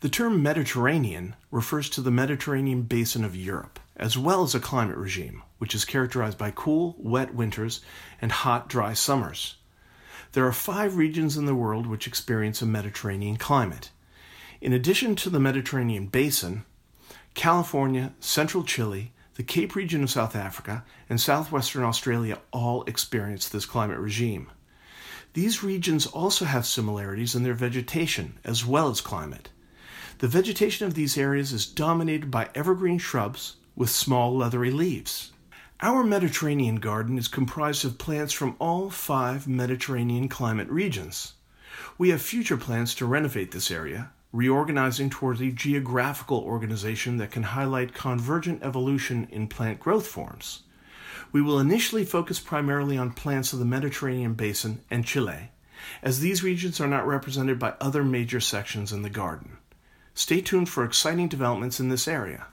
The term Mediterranean refers to the Mediterranean basin of Europe, as well as a climate regime, which is characterized by cool, wet winters and hot, dry summers. There are 5 regions in the world which experience a Mediterranean climate. In addition to the Mediterranean basin, California, central Chile, the Cape region of South Africa, and southwestern Australia all experience this climate regime. These regions also have similarities in their vegetation as well as climate. The vegetation of these areas is dominated by evergreen shrubs with small leathery leaves. Our Mediterranean garden is comprised of plants from all 5 Mediterranean climate regions. We have future plans to renovate this area, reorganizing towards a geographical organization that can highlight convergent evolution in plant growth forms. We will initially focus primarily on plants of the Mediterranean basin and Chile, as these regions are not represented by other major sections in the garden. Stay tuned for exciting developments in this area.